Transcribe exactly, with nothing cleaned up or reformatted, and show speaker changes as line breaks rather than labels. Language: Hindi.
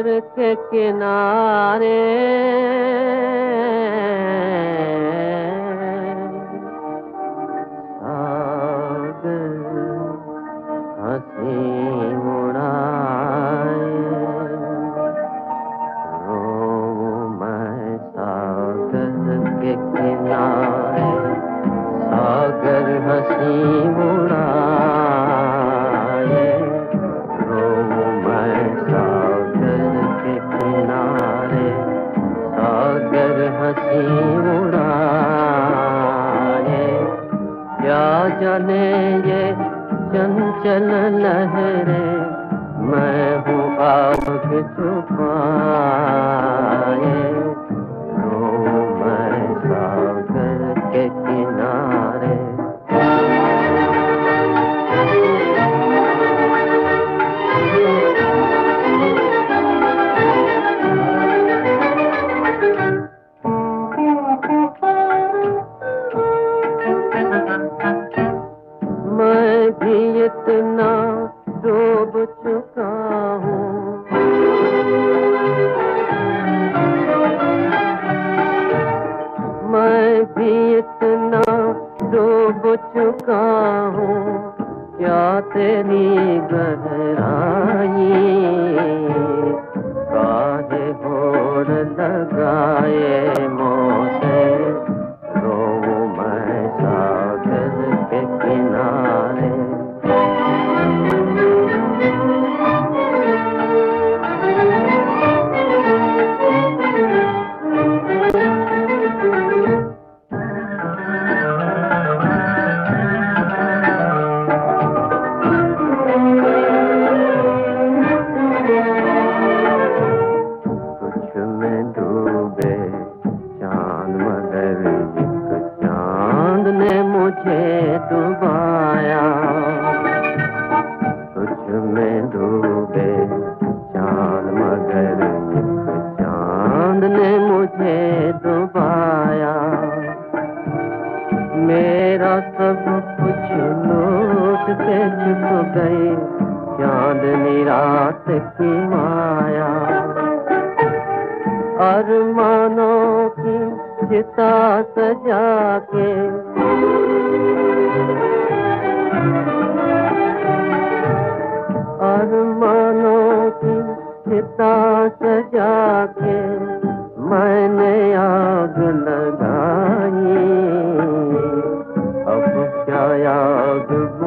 सागर के किनारे सागर हंसी मुड़ाए, रोऊं मैं सागर के किनारे सागर हंसी मुड़ाए, रोऊं मैं सागर के किनारे सागर हंसी मुड़ाए। क्या जाने ये चंचल लहरें मैं हूँ आग छुपाए, रोऊं मैं सागर के किनारे। मैं भी इतना डूब चुका हूँ, मैं भी इतना डूब चुका हूँ, क्या तेरी गहराई काहे होड़ लगाए मोसे, रोऊं मैं सागर के किनारे। कुछ में डूबे चांद मगर एक चांद ने मुझे डुबाया, कुछ में डूबे चांद मगर एक चांद ने मुझे डुबाया। मेरा सब कुछ लूट के चुक गई चांदनी रात की माया, अरमानों की चिता सजा के अरमानों की चिता सजा के मैंने आग लगाई, अब क्या आग